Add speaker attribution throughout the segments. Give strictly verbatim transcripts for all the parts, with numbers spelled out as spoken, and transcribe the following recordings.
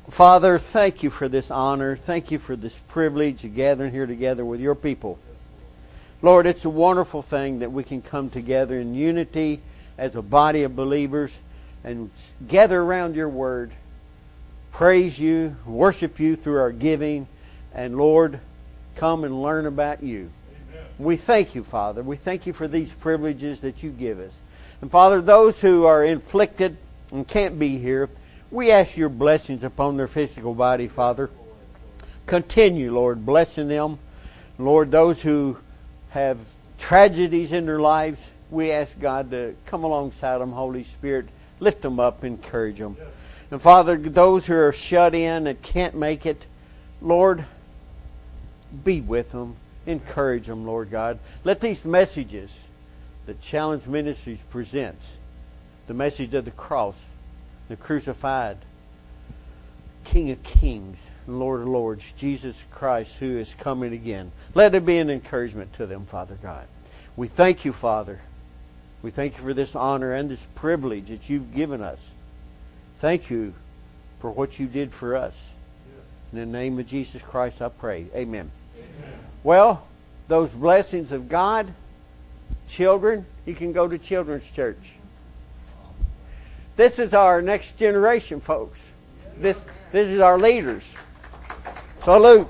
Speaker 1: Father, thank you for this honor. Thank you for this privilege of gathering here together with your people. Lord, it's a wonderful thing that we can come together in unity as a body of believers and gather around your word, praise you, worship you through our giving, and Lord, come and learn about you. Amen. We thank you, Father. We thank you for these privileges that you give us. And Father, those who are inflicted and can't be here, we ask your blessings upon their physical body, Father. Continue, Lord, blessing them. Lord, those who have tragedies in their lives, we ask God to come alongside them, Holy Spirit. Lift them up, encourage them. And Father, those who are shut in and can't make it, Lord, be with them. Encourage them, Lord God. Let these messages that Challenge Ministries presents, the message of the cross, the crucified King of Kings and Lord of Lords, Jesus Christ, who is coming again. Let it be an encouragement to them, Father God. We thank you, Father. We thank you for this honor and this privilege that you've given us. Thank you for what you did for us. In the name of Jesus Christ, I pray. Amen. Amen. Well, those blessings of God, children, you can go to children's church. This is our next generation, folks. This this is our leaders. Salute.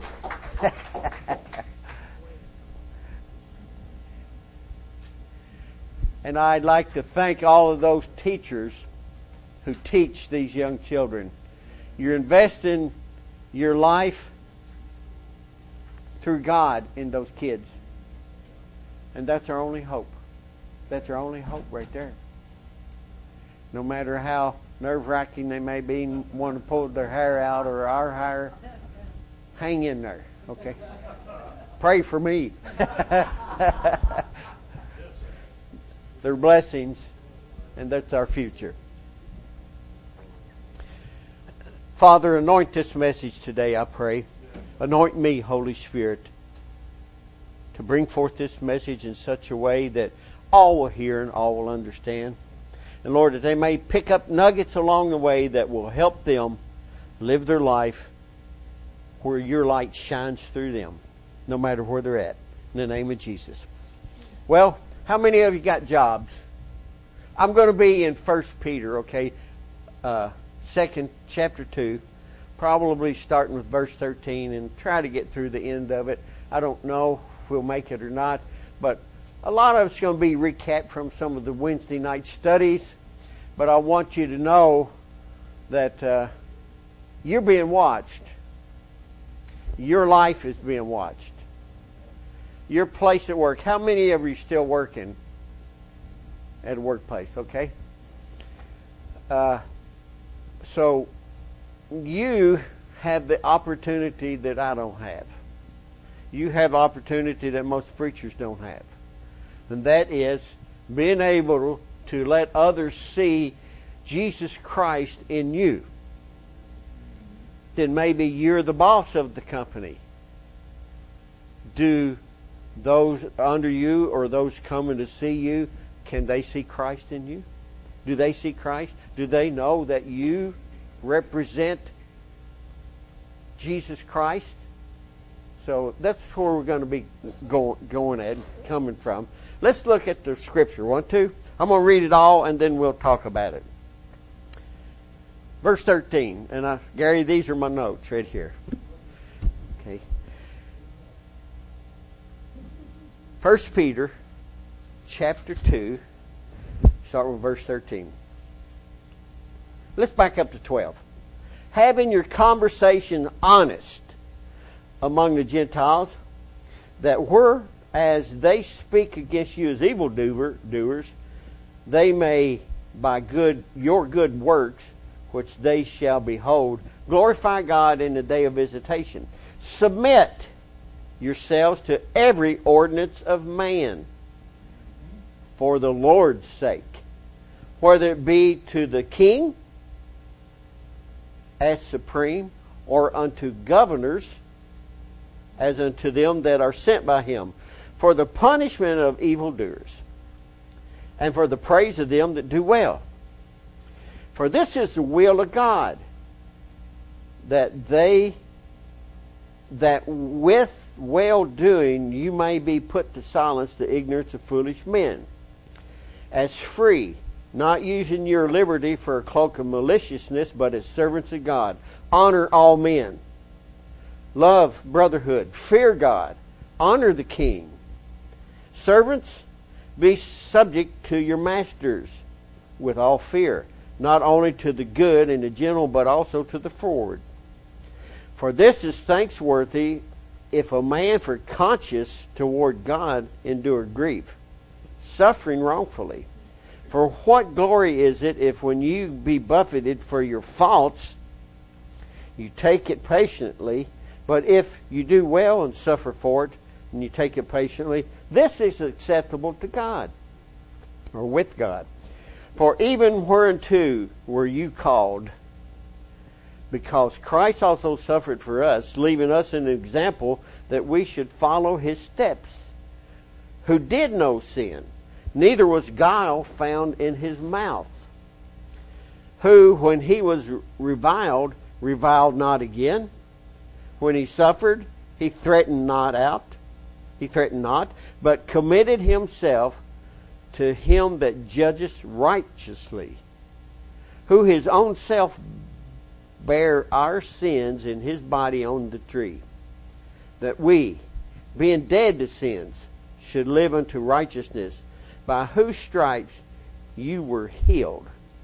Speaker 1: And I'd like to thank all of those teachers who teach these young children. You're investing your life through God in those kids. And that's our only hope. That's our only hope right there. No matter how nerve-wracking they may be, want to pull their hair out or our hair, hang in there, okay? Pray for me. They're blessings, and that's our future. Father, anoint this message today, I pray. Anoint me, Holy Spirit, to bring forth this message in such a way that all will hear and all will understand. And Lord, that they may pick up nuggets along the way that will help them live their life where your light shines through them, no matter where they're at. In the name of Jesus. Well, how many of you got jobs? I'm going to be in First Peter, okay, uh, second chapter two, probably starting with verse thirteen and try to get through the end of it. I don't know if we'll make it or not, but a lot of it's going to be recapped from some of the Wednesday night studies, but I want you to know that uh, you're being watched. Your life is being watched. Your place at work. How many of you are still working at a workplace? Okay. Uh, so you have the opportunity that I don't have. You have opportunity that most preachers don't have. And that is being able to let others see Jesus Christ in you. Then maybe you're the boss of the company. Do those under you or those coming to see you, can they see Christ in you? Do they see Christ? Do they know that you represent Jesus Christ? So that's where we're going to be going, going at, coming from. Let's look at the scripture. Want to? I'm going to read it all and then we'll talk about it. Verse thirteen. And I, Gary, these are my notes right here. Okay. First Peter chapter two. Start with verse thirteen. Let's back up to twelve. Having your conversation honest among the Gentiles, that whereas they speak against you as evil doers, they may by good your good works, which they shall behold, glorify God in the day of visitation. Submit yourselves to every ordinance of man for the Lord's sake, whether it be to the king as supreme, or unto governors as unto them that are sent by him, for the punishment of evildoers, and for the praise of them that do well. For this is the will of God, that they that with well-doing you may be put to silence the ignorance of foolish men. As free, not using your liberty for a cloak of maliciousness, but as servants of God. Honor all men. Love brotherhood. Fear God. Honor the king. Servants, be subject to your masters with all fear, not only to the good and the gentle, but also to the froward. For this is thanksworthy, if a man for conscience toward God endure grief, suffering wrongfully. For what glory is it if when you be buffeted for your faults, you take it patiently, but if you do well and suffer for it, and you take it patiently, this is acceptable to God, or with God. For even whereunto were you called, because Christ also suffered for us, leaving us an example that we should follow his steps, who did no sin, neither was guile found in his mouth, who, when he was reviled, reviled not again. When he suffered, he threatened not out, he threatened not, but committed himself to him that judgeth righteously, who his own self bare our sins in his body on the tree, that we, being dead to sins, should live unto righteousness, by whose stripes you were healed.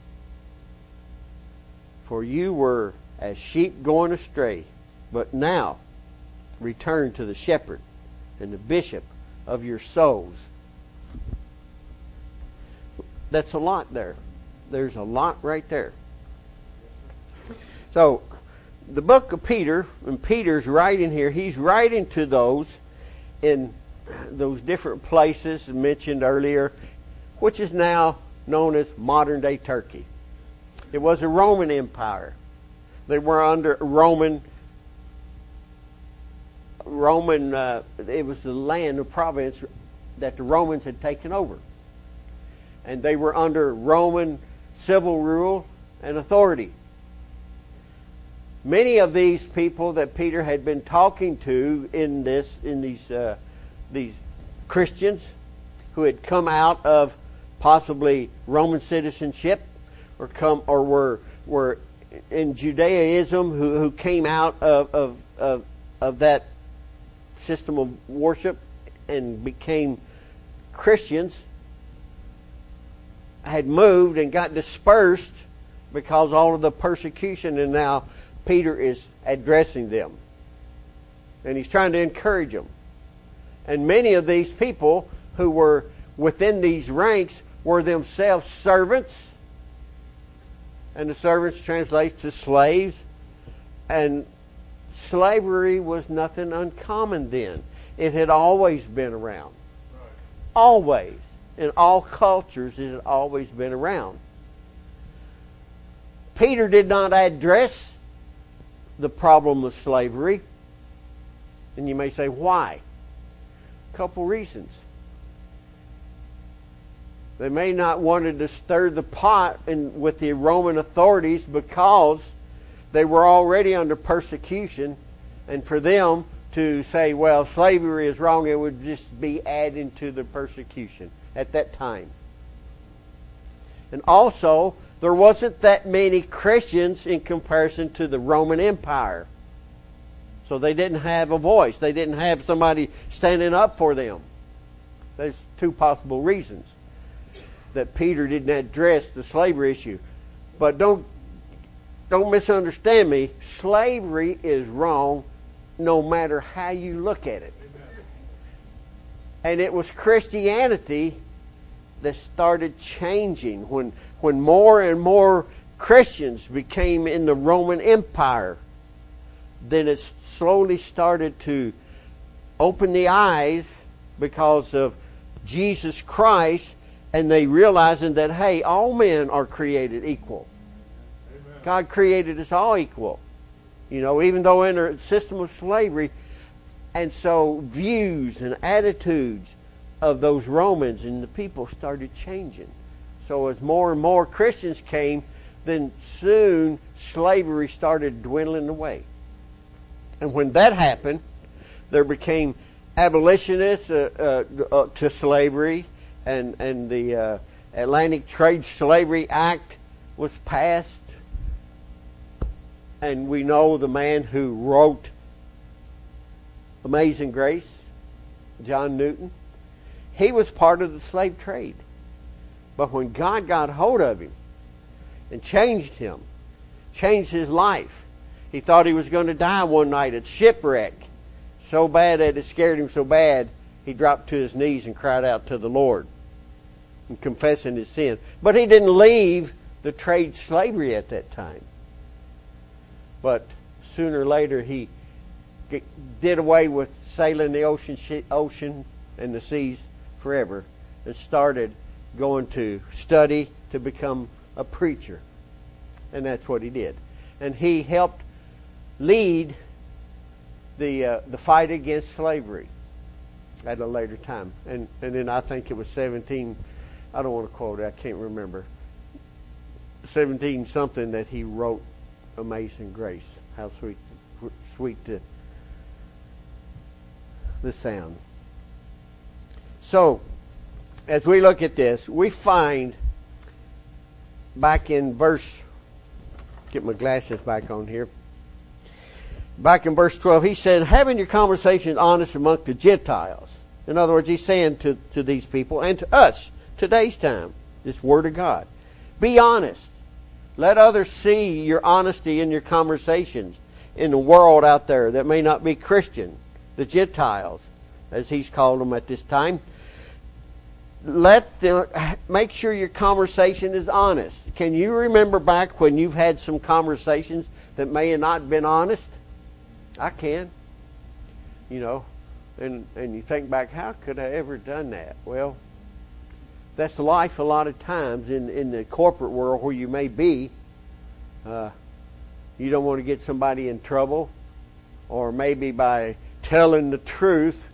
Speaker 1: For you were as sheep going astray, but now return to the shepherd and the bishop of your souls. That's a lot there. There's a lot right there. So, the book of Peter, and Peter's writing here, he's writing to those in those different places mentioned earlier, which is now known as modern-day Turkey. It was a Roman Empire. They were under Roman, Roman. Uh, it was the land, the province that the Romans had taken over. And they were under Roman civil rule and authority. Many of these people that Peter had been talking to in this, in these, uh, these Christians who had come out of possibly Roman citizenship, or come, or were were in Judaism, who who came out of of of, of that system of worship and became Christians, had moved and got dispersed because all of the persecution, and now Peter is addressing them. And he's trying to encourage them. And many of these people who were within these ranks were themselves servants. And the servants translates to slaves. And slavery was nothing uncommon then. It had always been around. Always. In all cultures, it had always been around. Peter did not address the problem of slavery. And you may say, why? A couple reasons. They may not wanted to stir the pot in, with the Roman authorities, because they were already under persecution. And for them to say, well, slavery is wrong, it would just be adding to the persecution at that time. And also, there wasn't that many Christians in comparison to the Roman Empire. So they didn't have a voice. They didn't have somebody standing up for them. There's two possible reasons that Peter didn't address the slavery issue. But don't don't misunderstand me. Slavery is wrong no matter how you look at it. And it was Christianity that started changing when when more and more Christians became in the Roman Empire. Then it slowly started to open the eyes because of Jesus Christ, and they realizing that, hey, all men are created equal. Amen. God created us all equal. You know, even though in a system of slavery. And so views and attitudes of those Romans and the people started changing. So as more and more Christians came, then soon slavery started dwindling away. And when that happened, there became abolitionists uh, uh, uh, to slavery, and, and the uh, Atlantic Trade Slavery Act was passed. And we know the man who wrote Amazing Grace, John Newton, he was part of the slave trade. But when God got hold of him and changed him, changed his life, he thought he was going to die one night at shipwreck. So bad that it scared him so bad, he dropped to his knees and cried out to the Lord and confessing his sin. But he didn't leave the trade slavery at that time. But sooner or later, he did away with sailing the ocean, ocean and the seas forever and started going to study to become a preacher. And that's what he did. And he helped lead the uh, the fight against slavery at a later time. And and then I think it was seventeen, I don't want to quote it, I can't remember, seventeen something that he wrote Amazing Grace. How sweet sweet the, the sound. So, as we look at this, we find back in verse, get my glasses back on here, back in verse twelve, he said, having your conversations honest among the Gentiles. In other words, he's saying to, to these people and to us, today's time, this Word of God, be honest. Let others see your honesty in your conversations in the world out there that may not be Christian, the Gentiles, as he's called them at this time. Let them, make sure your conversation is honest. Can you remember back when you've had some conversations that may have not been honest? I can. You know, and, and you think back, how could I ever done that? Well, that's life a lot of times in, in the corporate world where you may be. Uh, you don't want to get somebody in trouble, or maybe by telling the truth,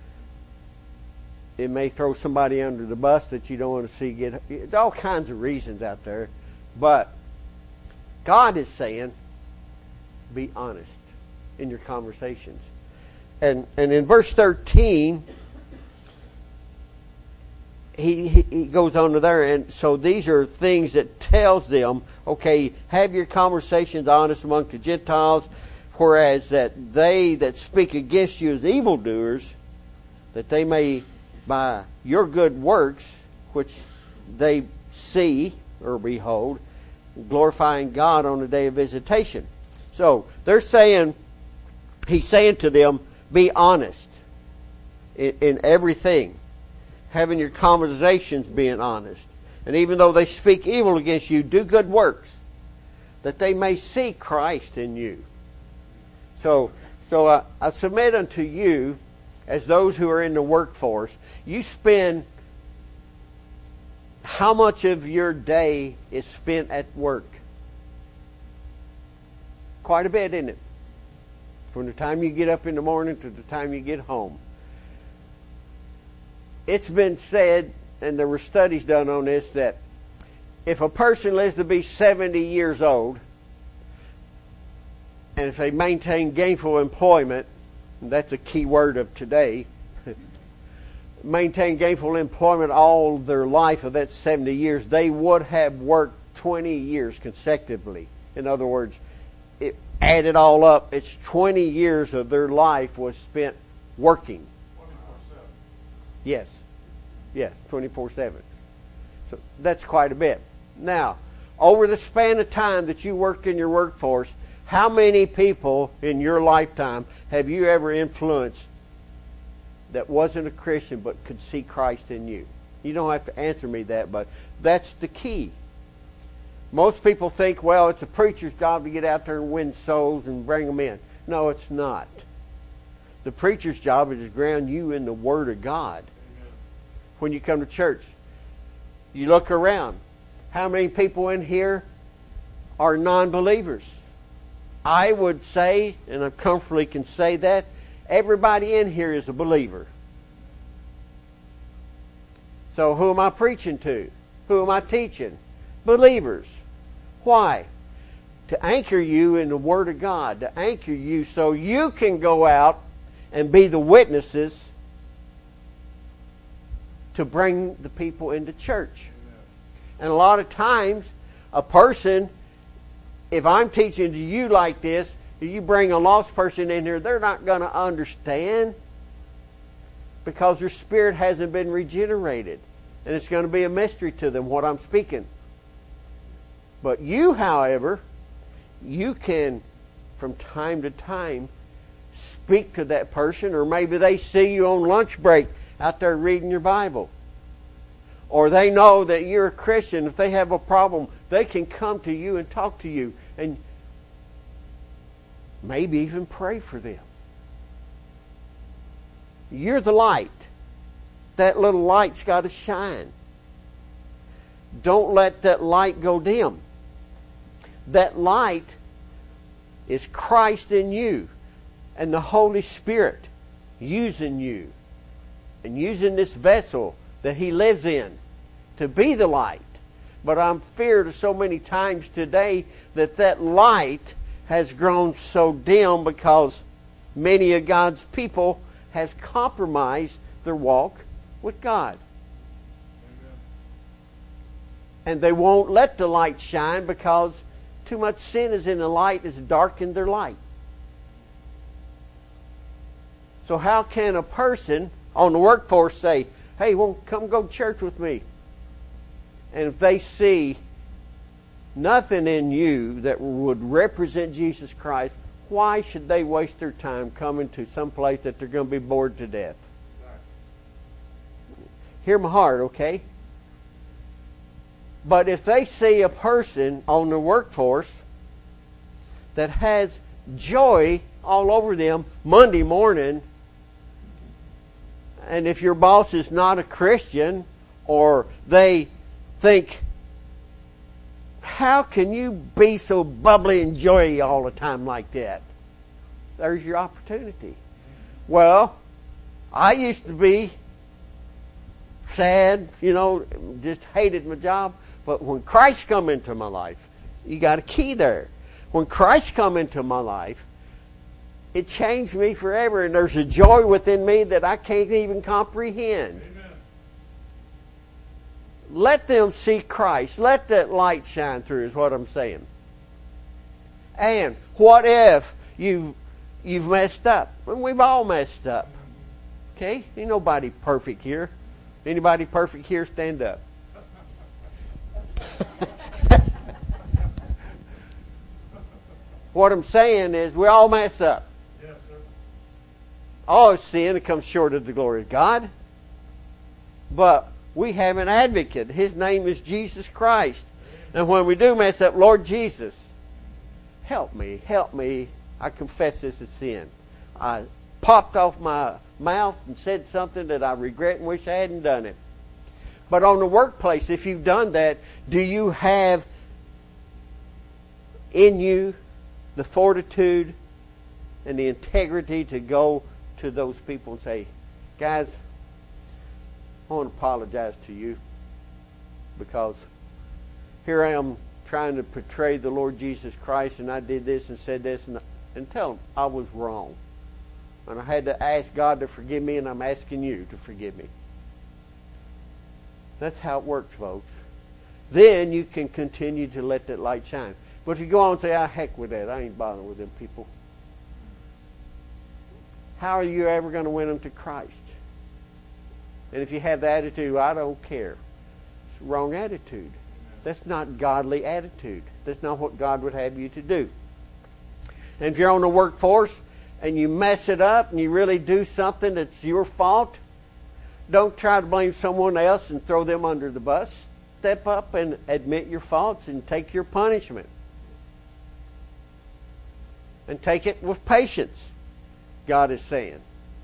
Speaker 1: it may throw somebody under the bus that you don't want to see get. There's all kinds of reasons out there. But God is saying, be honest in your conversations. And and in verse thirteen, he, he, he goes on to there. And so these are things that tells them, okay, have your conversations honest among the Gentiles, whereas that they that speak against you as evildoers, that they may by your good works, which they see or behold, glorifying God on the day of visitation. So they're saying, he's saying to them, be honest in, in everything, having your conversations being honest. And even though they speak evil against you, do good works, that they may see Christ in you. So, so I, I submit unto you, as those who are in the workforce, you spend, how much of your day is spent at work? Quite a bit, isn't it? From the time you get up in the morning to the time you get home. It's been said, and there were studies done on this, that if a person lives to be seventy years old, and if they maintain gainful employment, that's a key word of today, maintain gainful employment all their life of that seventy years, they would have worked twenty years consecutively. In other words, it added all up, it's twenty years of their life was spent working.
Speaker 2: twenty-four seven.
Speaker 1: Yes. Yes, twenty-four seven. So that's quite a bit. Now, over the span of time that you worked in your workforce, how many people in your lifetime have you ever influenced that wasn't a Christian but could see Christ in you? You don't have to answer me that, but that's the key. Most people think, well, it's a preacher's job to get out there and win souls and bring them in. No, it's not. The preacher's job is to ground you in the Word of God.
Speaker 2: Amen.
Speaker 1: When you come to church, you look around. How many people in here are non-believers? I would say, and I comfortably can say that, everybody in here is a believer. So who am I preaching to? Who am I teaching? Believers. Why? To anchor you in the Word of God, to anchor you so you can go out and be the witnesses to bring the people into church. And a lot of times, a person, if I'm teaching to you like this, if you bring a lost person in here, they're not going to understand because their spirit hasn't been regenerated. And it's going to be a mystery to them what I'm speaking. But you, however, you can, from time to time, speak to that person, or maybe they see you on lunch break out there reading your Bible. Or they know that you're a Christian. If they have a problem, they can come to you and talk to you. And maybe even pray for them. You're the light. That little light's got to shine. Don't let that light go dim. That light is Christ in you and the Holy Spirit using you and using this vessel that He lives in to be the light. But I'm feared so many times today that that light has grown so dim because many of God's people has compromised their walk with God. Amen. And they won't let the light shine because too much sin is in the light, has darkened their light. So how can a person on the workforce say, hey, won't come go to church with me? And if they see nothing in you that would represent Jesus Christ, why should they waste their time coming to some place that they're going to be bored to death? Hear my heart, okay? But if they see a person on the workforce that has joy all over them Monday morning, and if your boss is not a Christian, or they think, how can you be so bubbly and joy all the time like that? There's your opportunity. Well, I used to be sad, you know, just hated my job. But when Christ come into my life, you got a key there. When Christ come into my life, it changed me forever. And there's a joy within me that I can't even comprehend. Amen. Let them see Christ. Let that light shine through is what I'm saying. And what if you, you've messed up? And we've all messed up. Okay? Ain't nobody perfect here. Anybody perfect here, stand up. What I'm saying is we all mess up. Yes, sir. All have sinned and come short of the glory of God. But we have an advocate. His name is Jesus Christ. And when we do mess up, Lord Jesus, help me, help me. I confess this as sin. I popped off my mouth and said something that I regret and wish I hadn't done it. But on the workplace, if you've done that, do you have in you the fortitude and the integrity to go to those people and say, guys, I want to apologize to you because here I am trying to portray the Lord Jesus Christ, and I did this and said this, and, and tell them I was wrong. And I had to ask God to forgive me, and I'm asking you to forgive me. That's how it works, folks. Then you can continue to let that light shine. But if you go on and say, ah, heck with that, I ain't bothering with them people. How are you ever going to win them to Christ? And if you have the attitude, I don't care. It's the wrong attitude. That's not godly attitude. That's not what God would have you to do. And if you're on the workforce and you mess it up and you really do something that's your fault, don't try to blame someone else and throw them under the bus. Step up and admit your faults and take your punishment. And take it with patience, God is saying.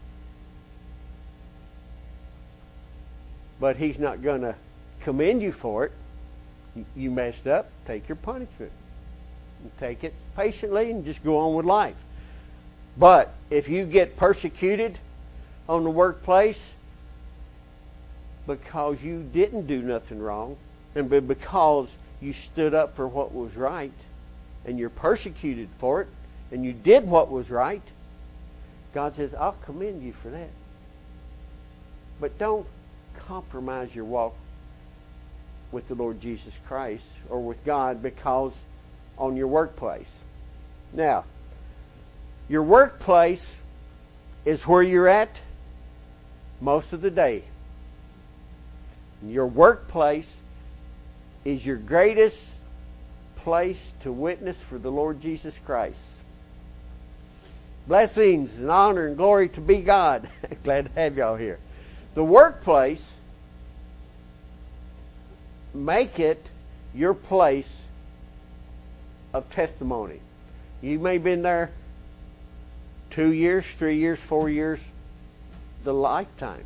Speaker 1: But He's not going to commend you for it. You messed up, take your punishment. And take it patiently and just go on with life. But if you get persecuted on the workplace because you didn't do nothing wrong, and because you stood up for what was right, and you're persecuted for it, and you did what was right, God says, I'll commend you for that. But don't compromise your walk with the Lord Jesus Christ or with God because on your workplace. Now, your workplace is where you're at most of the day. Your workplace is your greatest place to witness for the Lord Jesus Christ. Blessings and honor and glory to be God. Glad to have y'all here. The workplace, make it your place of testimony. You may have been there two years, three years, four years, the lifetime.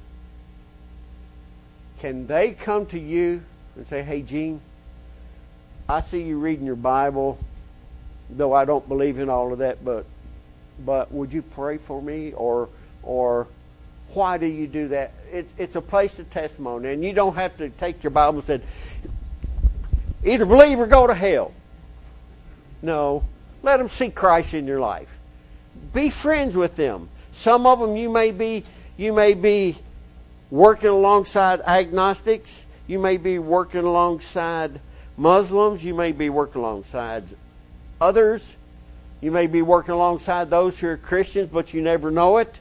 Speaker 1: Can they come to you and say, hey, Gene, I see you reading your Bible, though I don't believe in all of that, but but would you pray for me? Or or why do you do that? It, it's a place of testimony, and you don't have to take your Bible and say, either believe or go to hell. No. Let them see Christ in your life. Be friends with them. Some of them you may be you may be working alongside agnostics. You may be working alongside Muslims. You may be working alongside others. You may be working alongside those who are Christians, but you never know it.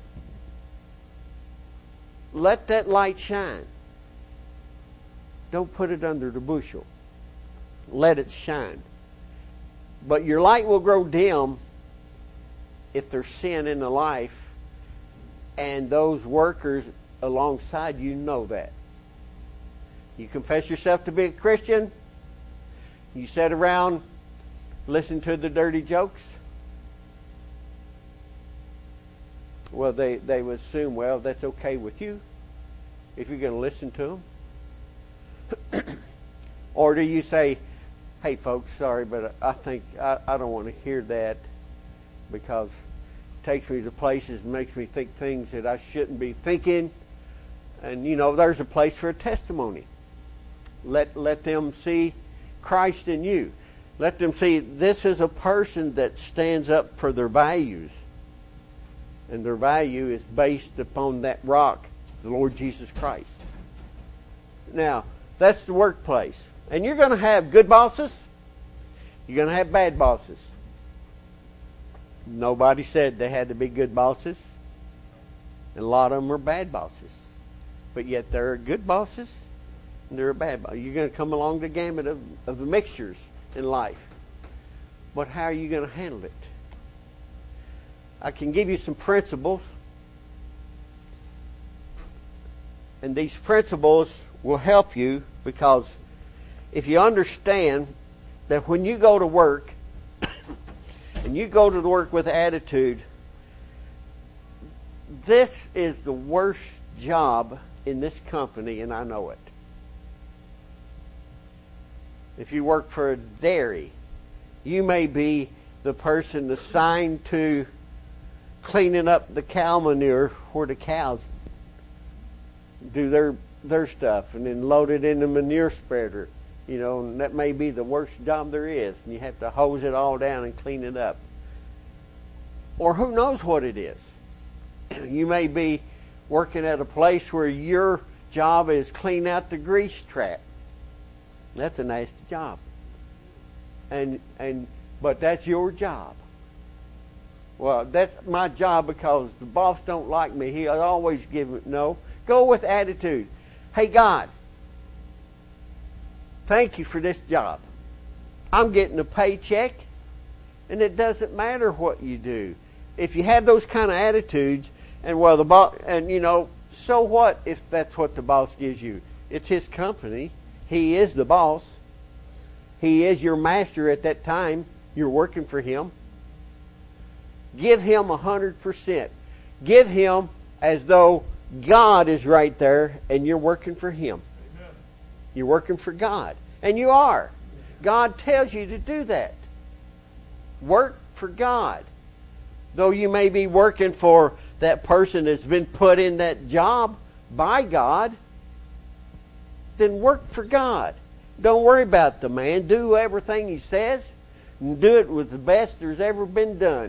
Speaker 1: Let that light shine. Don't put it under the bushel. Let it shine. But your light will grow dim if there's sin in the life, and those workers alongside you know that. You confess yourself to be a Christian. You sit around, listen to the dirty jokes. Well, they, they would assume, well, that's okay with you if you're going to listen to them. Or do you say, hey, folks, sorry, but I think I, I don't want to hear that because it takes me to places and makes me think things that I shouldn't be thinking. And, you know, there's a place for a testimony. Let, let them see Christ in you. Let them see this is a person that stands up for their values. And their value is based upon that rock, the Lord Jesus Christ. Now, that's the workplace. And you're going to have good bosses. You're going to have bad bosses. Nobody said they had to be good bosses. And a lot of them are bad bosses. But yet there are good bosses and there are bad bosses. You're going to come along the gamut of, of the mixtures in life. But how are you going to handle it? I can give you some principles. And these principles will help you because if you understand that when you go to work and you go to work with attitude, this is the worst job in this company, and I know it. If you work for a dairy, you may be the person assigned to cleaning up the cow manure where the cows do their their stuff and then load it in the manure spreader. You know, and that may be the worst job there is. And you have to hose it all down and clean it up. Or who knows what it is. You may be working at a place where your job is clean out the grease trap. That's a nasty job. And and but that's your job. Well, that's my job because the boss don't like me. He'll always give it. No. Go with attitude. Hey, God, thank you for this job. I'm getting a paycheck, and it doesn't matter what you do. If you have those kind of attitudes, and well, the boss, and you know, so what if that's what the boss gives you? It's his company. He is the boss. He is your master at that time. You're working for him. Give him a hundred percent. Give him as though God is right there and you're working for him. Amen. You're working for God. And you are. God tells you to do that. Work for God. Though you may be working for that person that's been put in that job by God, then work for God. Don't worry about the man. Do everything he says, and do it with the best there's ever been done.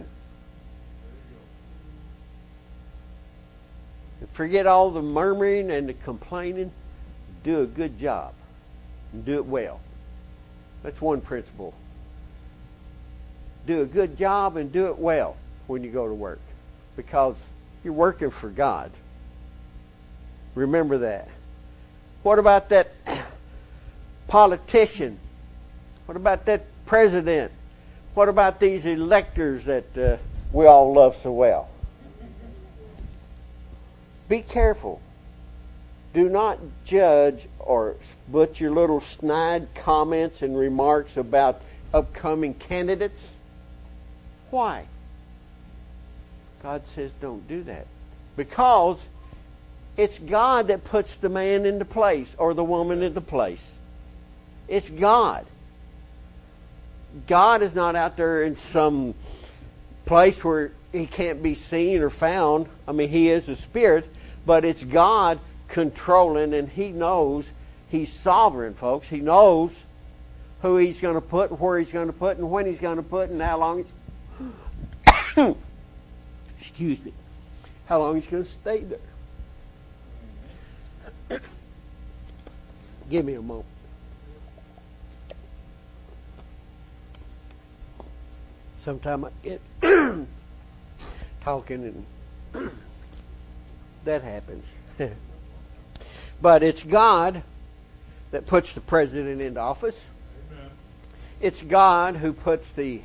Speaker 1: And forget all the murmuring and the complaining. Do a good job, and do it well. That's one principle. Do a good job and do it well when you go to work, because you're working for God. Remember that. What about that politician? What about that president? What about these electors that uh, we all love so well? Be careful. Do not judge or put your little snide comments and remarks about upcoming candidates. Why? God says don't do that. Because it's God that puts the man into place or the woman into place. It's God. God is not out there in some place where He can't be seen or found. I mean, He is a spirit, but it's God controlling, and He knows. He's sovereign, folks. He knows who He's going to put, where He's going to put, and when He's going to put, and how long He's... Excuse me. How long He's going to stay there. Give me a moment. Sometimes I get talking and that happens. But it's God that puts the president into office. Amen. It's God who puts the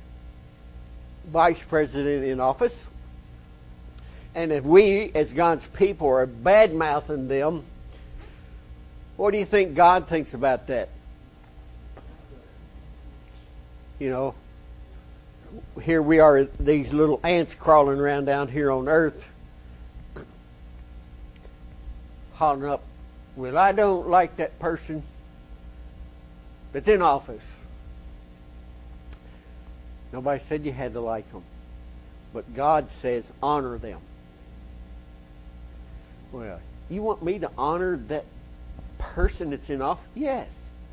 Speaker 1: vice president in office. And if we, as God's people, are bad-mouthing them, what do you think God thinks about that? You know, here we are, these little ants crawling around down here on earth, hollering up, well, I don't like that person that's in office. Nobody said you had to like them. But God says honor them. Well, you want me to honor that person that's in office? Yes.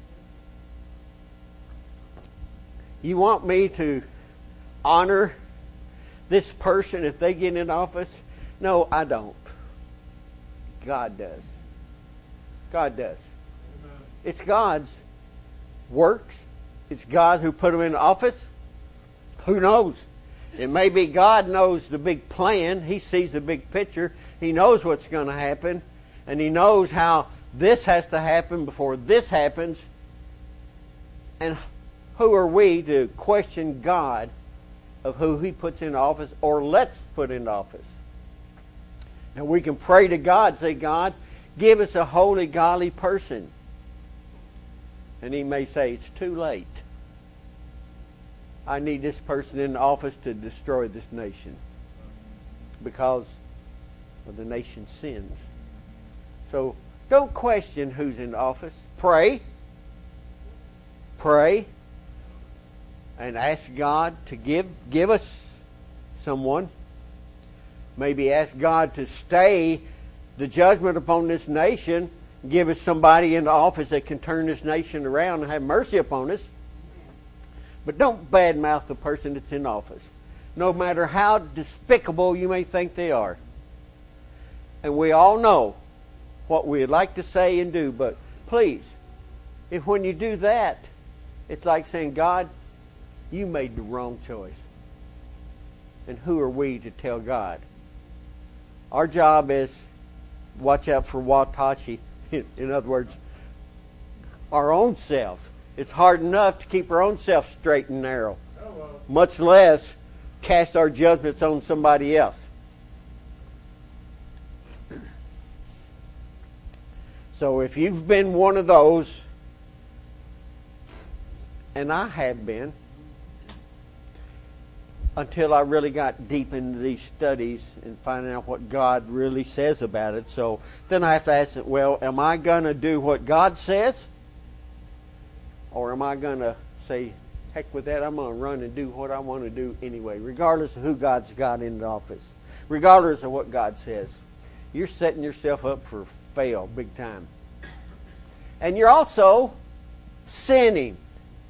Speaker 1: You want me to honor this person if they get in office? No, I don't. God does. God does. Amen. It's God's works. It's God who put them in office. Who knows? It may be God knows the big plan. He sees the big picture. He knows what's going to happen. And He knows how this has to happen before this happens. And who are we to question God of who He puts in office or lets put in office? Now we can pray to God, say, God, give us a holy, godly person. And He may say, it's too late. I need this person in office to destroy this nation because of the nation's sins. So don't question who's in office. Pray. Pray. And ask God to give give us someone. Maybe ask God to stay the judgment upon this nation. Give us somebody in the office that can turn this nation around and have mercy upon us. But don't badmouth the person that's in office, no matter how despicable you may think they are. And we all know what we'd like to say and do, but please, if when you do that, it's like saying, God, you made the wrong choice. And who are we to tell God? Our job is watch out for Watashi. In other words, our own selves. It's hard enough to keep our own self straight and narrow. Hello. Much less cast our judgments on somebody else. So if you've been one of those, and I have been, until I really got deep into these studies and finding out what God really says about it. So then I have to ask it, well, am I going to do what God says? Or am I going to say, heck with that, I'm going to run and do what I want to do anyway, regardless of who God's got in the office, regardless of what God says. You're setting yourself up for fail big time. And you're also sinning.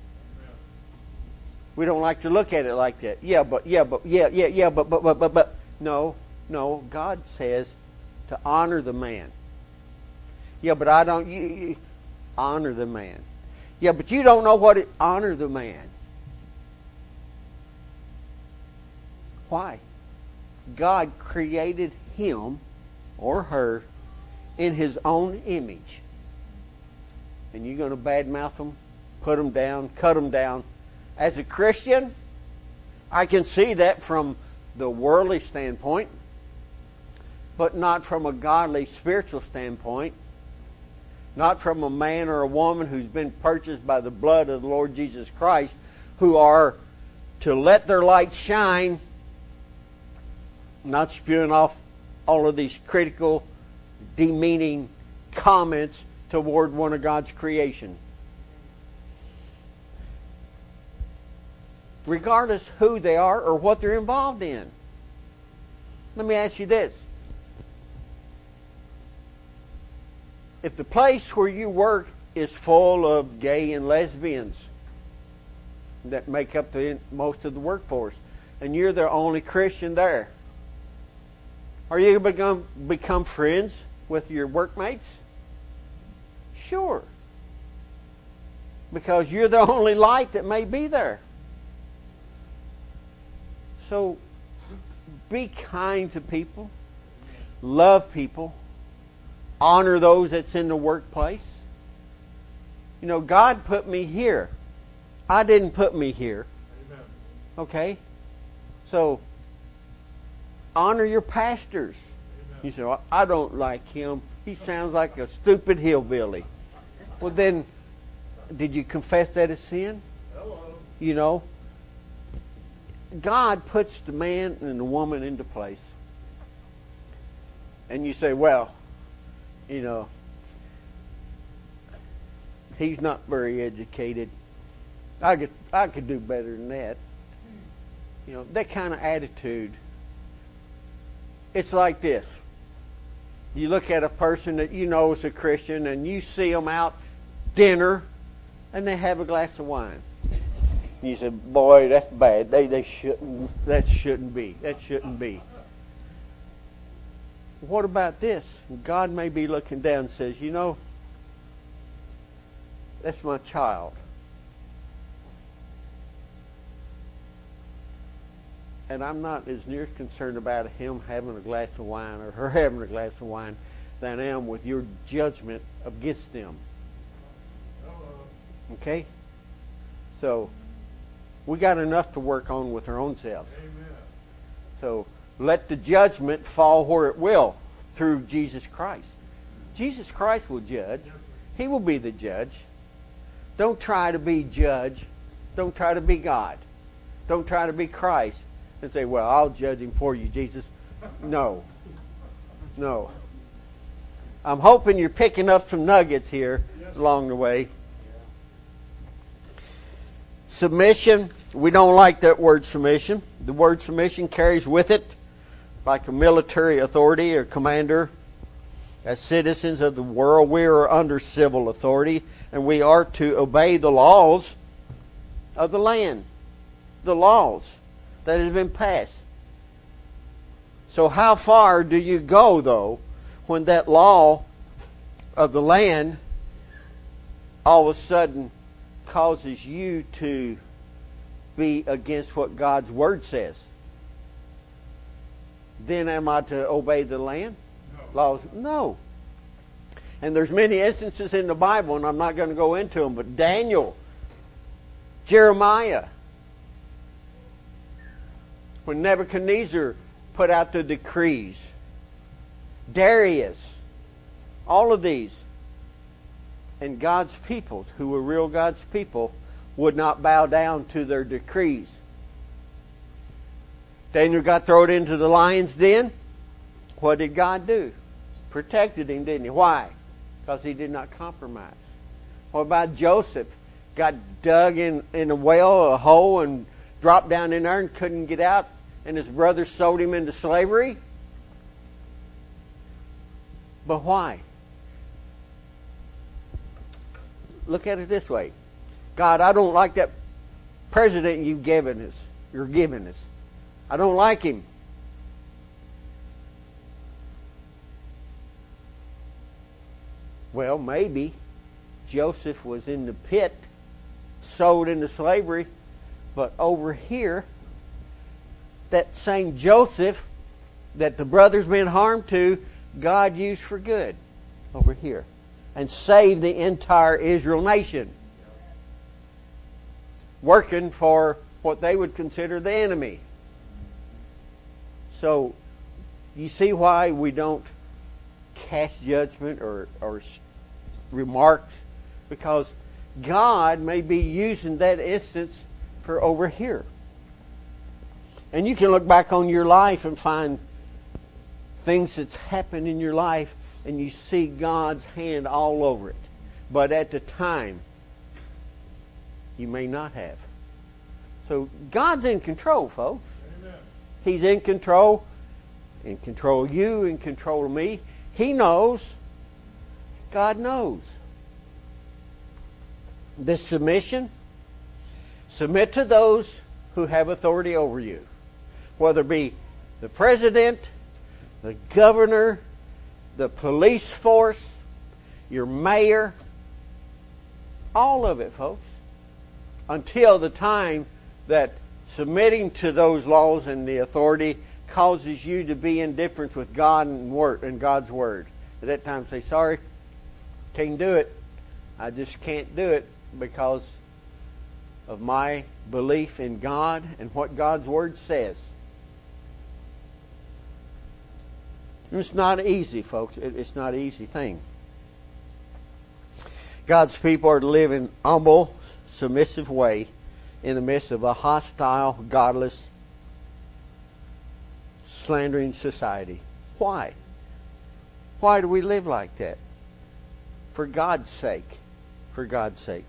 Speaker 1: We don't like to look at it like that. Yeah, but, yeah, but, yeah, yeah, yeah, but, but, but, but, but. No, no, God says to honor the man. Yeah, but I don't, you, you, honor the man. Yeah, but you don't know what it, honor the man. Why? God created him or her in His own image. And you're going to badmouth them, put them down, cut them down. As a Christian, I can see that from the worldly standpoint, but not from a godly spiritual standpoint. Not from a man or a woman who's been purchased by the blood of the Lord Jesus Christ, who are to let their light shine, not spewing off all of these critical, demeaning comments toward one of God's creation. Regardless who they are or what they're involved in. Let me ask you this. If the place where you work is full of gay and lesbians that make up the most of the workforce, and you're the only Christian there, are you going to become friends with your workmates? Sure. Because you're the only light that may be there. So, be kind to people. Love people. Honor those that's in the workplace. You know, God put me here. I didn't put me here. Amen. Okay? So, honor your pastors. Amen. You say, well, I don't like him. He sounds like a stupid hillbilly. Well then, did you confess that as sin? Hello. You know, God puts the man and the woman into place. And you say, well, you know, he's not very educated. I could, I could do better than that. You know, that kind of attitude. It's like this. You look at a person that you know is a Christian and you see them out dinner and they have a glass of wine. You say, boy, that's bad. They, they shouldn't, that shouldn't be. That shouldn't be. What about this? God may be looking down and says, you know, that's my child. And I'm not as near concerned about him having a glass of wine or her having a glass of wine than I am with your judgment against them. Okay? So, we got enough to work on with our own selves. Amen. So, let the judgment fall where it will through Jesus Christ. Jesus Christ will judge. He will be the judge. Don't try to be judge. Don't try to be God. Don't try to be Christ and say, well, I'll judge him for you, Jesus. No. No. I'm hoping you're picking up some nuggets here along the way. Submission. We don't like that word submission. The word submission carries with it, like a military authority or commander. As citizens of the world, we are under civil authority, and we are to obey the laws of the land. The laws that have been passed. So how far do you go, though, when that law of the land all of a sudden causes you to be against what God's Word says? Then am I to obey the land? No. Laws? No. And there's many instances in the Bible, and I'm not going to go into them, but Daniel, Jeremiah, when Nebuchadnezzar put out the decrees, Darius, all of these, and God's people, who were real God's people, would not bow down to their decrees. Daniel got thrown into the lion's den. What did God do? Protected him, didn't he? Why? Because he did not compromise. What about Joseph? Got dug in, in a well, a hole, and dropped down in there and couldn't get out, and his brothers sold him into slavery? But why? Look at it this way. God, I don't like that president you've given us. You're giving us. I don't like him. Well, maybe Joseph was in the pit, sold into slavery, but over here, that same Joseph that the brothers been harmed to, God used for good over here and saved the entire Israel nation, working for what they would consider the enemy. So, you see why we don't cast judgment or, or remarks? Because God may be using that instance for over here. And you can look back on your life and find things that's happened in your life and you see God's hand all over it. But at the time, you may not have. So God's in control, folks. Amen. He's in control. In control of you, in control of me. He knows. God knows. This submission, submit to those who have authority over you. Whether it be the president, the governor, the police force, your mayor, all of it, folks. Until the time that submitting to those laws and the authority causes you to be indifferent with God and word and God's word. At that time, say, sorry, can't do it. I just can't do it because of my belief in God and what God's word says. It's not easy, folks. It's not an easy thing. God's people are to live in humble, submissive way in the midst of a hostile, godless, slandering society. Why? Why do we live like that? For God's sake. For God's sake.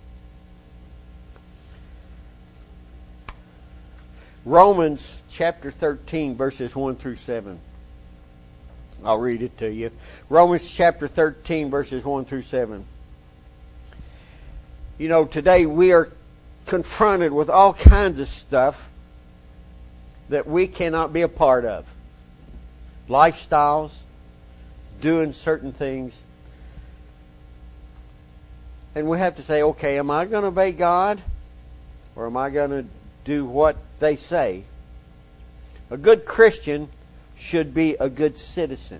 Speaker 1: Romans chapter thirteen, verses one through seven. I'll read it to you. Romans chapter thirteen, verses one through seven. You know, today we are confronted with all kinds of stuff that we cannot be a part of. Lifestyles, doing certain things. And we have to say, okay, am I going to obey God? Or am I going to do what they say? A good Christian should be a good citizen.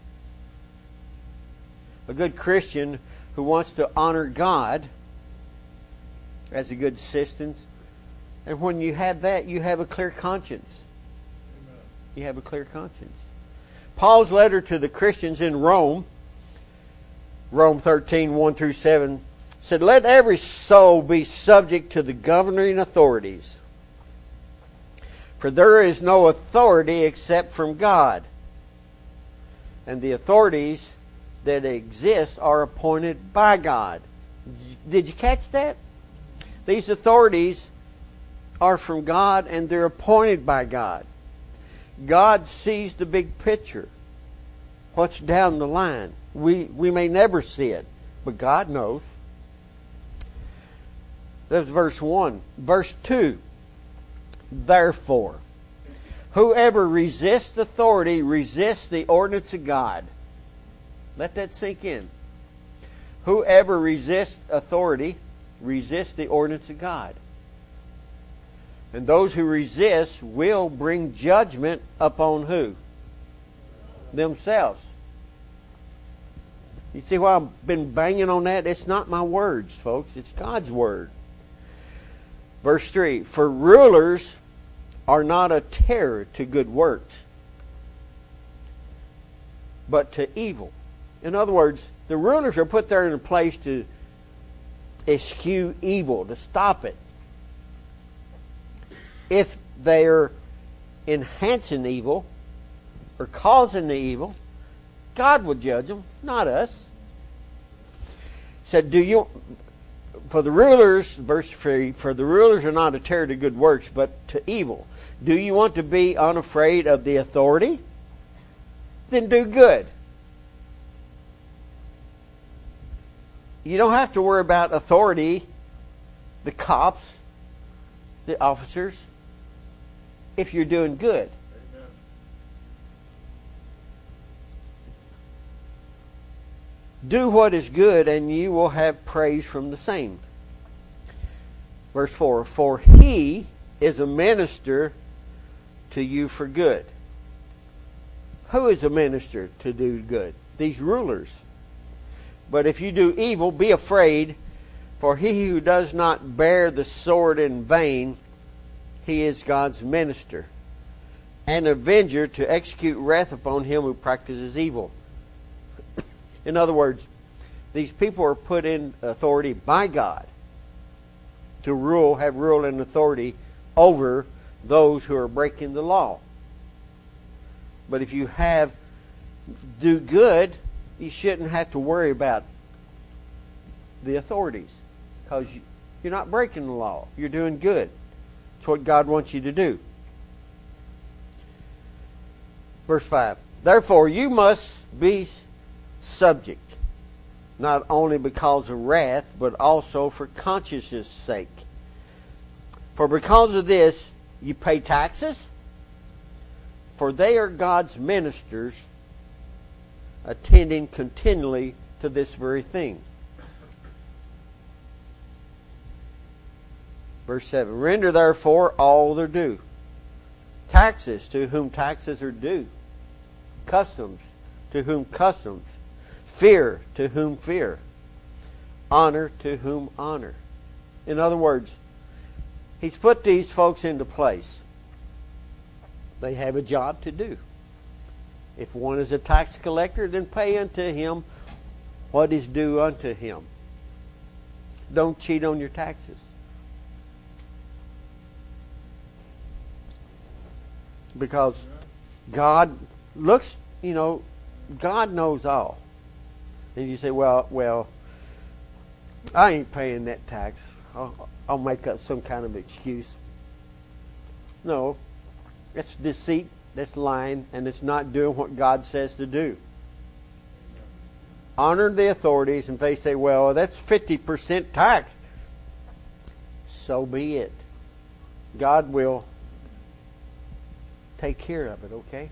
Speaker 1: A good Christian who wants to honor God as a good citizen. And when you have that, you have a clear conscience. Amen. You have a clear conscience. Paul's letter to the Christians in Rome, Rome thirteen, one through seven, said, let every soul be subject to the governing authorities. For there is no authority except from God. And the authorities that exist are appointed by God. Did you catch that? These authorities are from God and they're appointed by God. God sees the big picture. What's down the line. We, we may never see it, but God knows. That's verse one. Verse two. Therefore, whoever resists authority resists the ordinance of God. Let that sink in. Whoever resists authority resists the ordinance of God. And those who resist will bring judgment upon who? Themselves. You see why I've been banging on that? It's not my words, folks. It's God's word. Verse three. For rulers are not a terror to good works, but to evil. In other words, the rulers are put there in a place to eschew evil, to stop it. If they're enhancing evil or causing the evil, God will judge them, not us. Said, do you, for the rulers, verse three, for the rulers are not a terror to good works, but to evil. Do you want to be unafraid of the authority? Then do good. You don't have to worry about authority the cops, the officers, if you're doing good.
Speaker 2: Amen.
Speaker 1: Do what is good, and you will have praise from the same. Verse four, for he is a minister to you for good. Who is a minister to do good? These rulers. But if you do evil, be afraid, for he who does not bear the sword in vain, he is God's minister, an avenger to execute wrath upon him who practices evil. In other words, these people are put in authority by God to rule, have rule and authority over those who are breaking the law. But if you have do good, you shouldn't have to worry about the authorities, because you're not breaking the law. You're doing good. It's what God wants you to do. Verse five. Therefore you must be subject, not only because of wrath, but also for conscience' sake. For because of this you pay taxes, for they are God's ministers, attending continually to this very thing. Verse seven. Render therefore all their due. Taxes, to whom taxes are due. Customs, to whom customs. Fear, to whom fear. Honor, to whom honor. In other words, He's put these folks into place. They have a job to do. If one is a tax collector, then pay unto him what is due unto him. Don't cheat on your taxes. Because God looks, you know, God knows all. And you say, well, well, I ain't paying that tax. I'll, I'll make up some kind of excuse. No, that's deceit, that's lying, and it's not doing what God says to do. Honor the authorities, and if they say, well, that's fifty percent tax, so be it. God will take care of it, okay?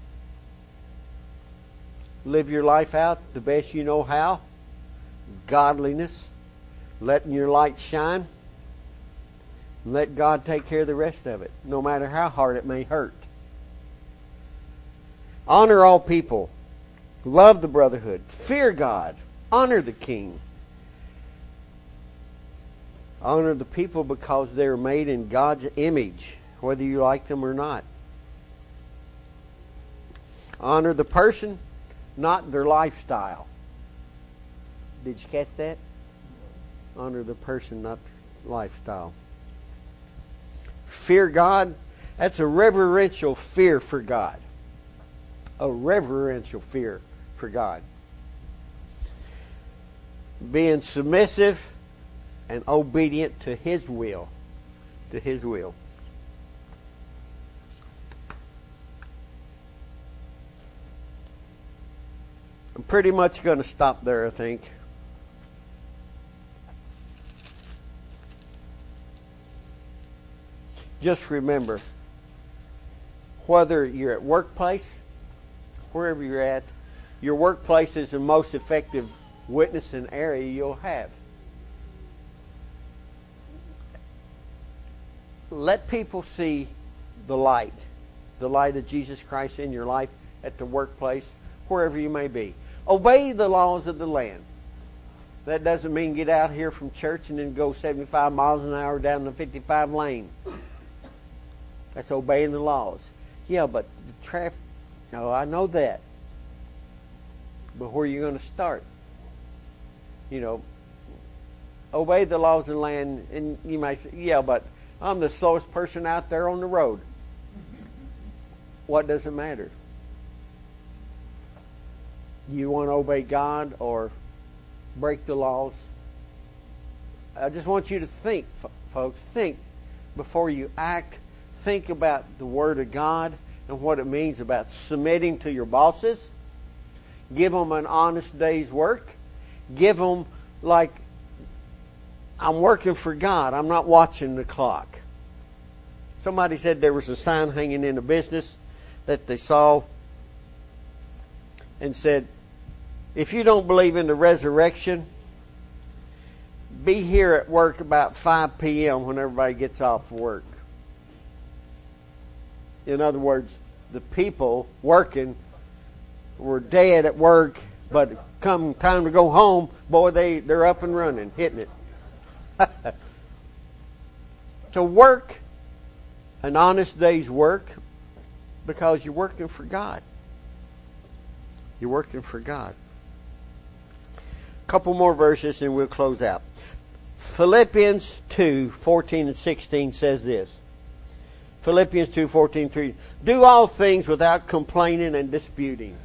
Speaker 1: Live your life out the best you know how. Godliness. Letting your light shine. Let God take care of the rest of it, no matter how hard it may hurt. Honor all people. Love the brotherhood. Fear God. Honor the king. Honor the people because they're made in God's image, whether you like them or not. Honor the person, not their lifestyle. Did you catch that? Honor the person, not the lifestyle. Fear God. That's a reverential fear for God. A reverential fear for God. Being submissive and obedient to His will. To His will. I'm pretty much going to stop there, I think. Just remember, whether you're at workplace, wherever you're at, your workplace is the most effective witnessing area you'll have. Let people see the light, the light of Jesus Christ in your life at the workplace, wherever you may be. Obey the laws of the land. That doesn't mean get out here from church and then go seventy-five miles an hour down the fifty-five lane. That's obeying the laws. Yeah, but the traffic, oh, I know that. But where are you going to start? You know, obey the laws of the land, and you might say, yeah, but I'm the slowest person out there on the road. What does it matter? Do you want to obey God or break the laws? I just want you to think, folks. Think before you act. Think about the Word of God and what it means about submitting to your bosses. Give them an honest day's work. Give them, like I'm working for God. I'm not watching the clock. Somebody said there was a sign hanging in a business that they saw and said, if you don't believe in the resurrection, be here at work about five p.m. when everybody gets off work. In other words, the people working were dead at work, but come time to go home, boy, they, they're up and running, hitting it. To work an honest day's work because you're working for God. You're working for God. A couple more verses and we'll close out. Philippians two, fourteen and sixteen says this. Philippians two, fourteen, three. Do all things without complaining and disputing.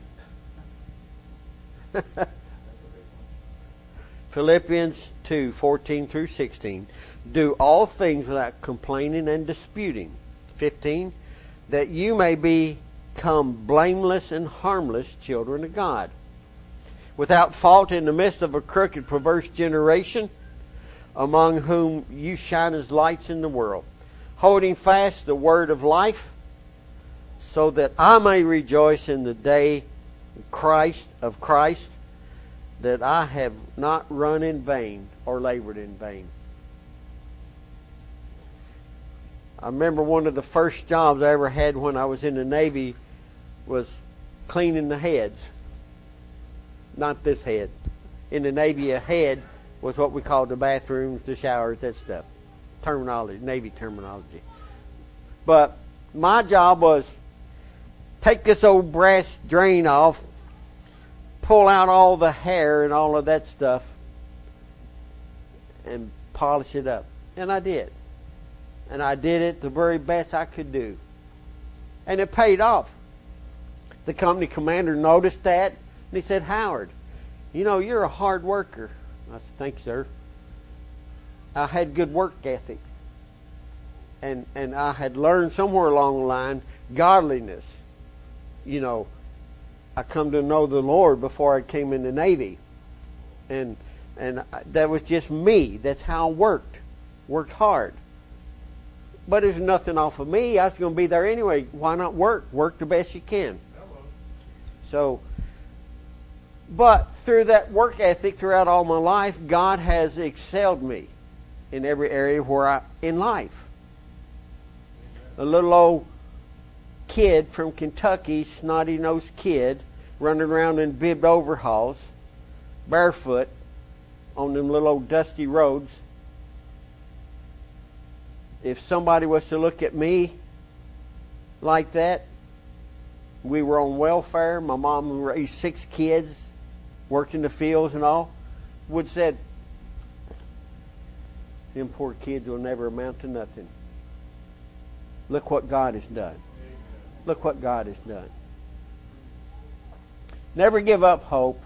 Speaker 1: Philippians two, fourteen through sixteen. Do all things without complaining and disputing. fifteen. That you may become blameless and harmless children of God, without fault in the midst of a crooked, perverse generation, among whom you shine as lights in the world, holding fast the word of life, so that I may rejoice in the day Christ of Christ, that I have not run in vain or labored in vain. I remember one of the first jobs I ever had when I was in the Navy was cleaning the heads. Not this head. In the Navy, a head was what we called the bathrooms, the showers, that stuff. Terminology, Navy terminology. But my job was take this old brass drain off, pull out all the hair and all of that stuff, and polish it up. And I did. And I did it the very best I could do. And it paid off. The company commander noticed that, and he said, Howard, you know, you're a hard worker. I said, thanks, sir. I had good work ethics. And and I had learned somewhere along the line godliness. You know, I come to know the Lord before I came in the Navy. And and that was just me. That's how I worked. Worked hard. But there's nothing off of me. I was going to be there anyway. Why not work? Work the best you can. So, but through that work ethic throughout all my life, God has excelled me in every area where I in life. A little old kid from Kentucky, snotty-nosed kid, running around in bibbed overalls, barefoot, on them little old dusty roads. If somebody was to look at me like that, we were on welfare, my mom raised six kids, worked in the fields and all, would said, them poor kids will never amount to nothing. Look what God has done. Look what God has done. Never give up hope.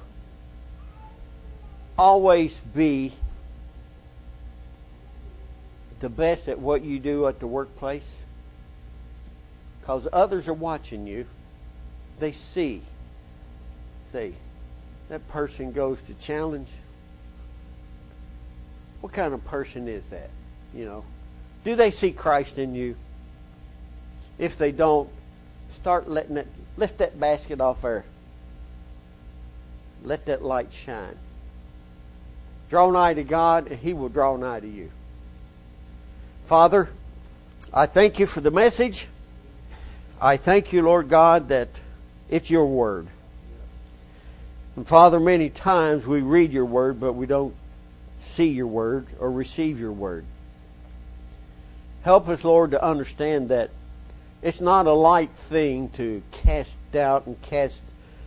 Speaker 1: Always be the best at what you do at the workplace, because others are watching you. They see. Say, that person goes to challenge. What kind of person is that? You know, do they see Christ in you? If they don't, start letting it, lift that basket off there. Let that light shine. Draw nigh to God, and He will draw nigh to you. Father, I thank you for the message. I thank you, Lord God, that it's your word. And Father, many times we read your word, but we don't see your word or receive your word. Help us, Lord, to understand that it's not a light thing to cast doubt and cast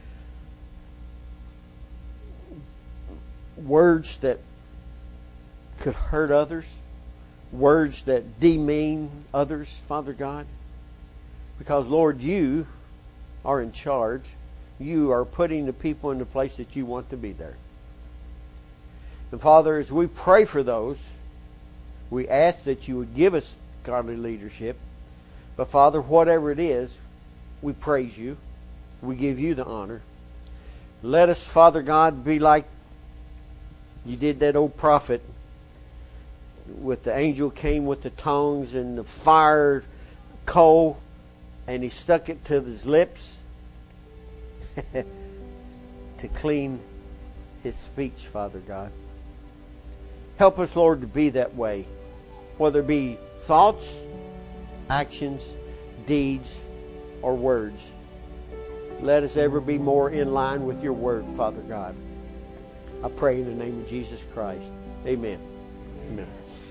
Speaker 1: words that could hurt others. Words that demean others, Father God. Because, Lord, you are in charge. You are putting the people in the place that you want to be there. And, Father, as we pray for those, we ask that you would give us godly leadership. But, Father, whatever it is, we praise you. We give you the honor. Let us, Father God, be like you did that old prophet with the angel came with the tongs and the fire coal, and he stuck it to his lips to clean his speech, Father God. Help us, Lord, to be that way, whether it be thoughts, actions, deeds, or words. Let us ever be more in line with your word, Father God. I pray in the name of Jesus Christ. Amen. Amen.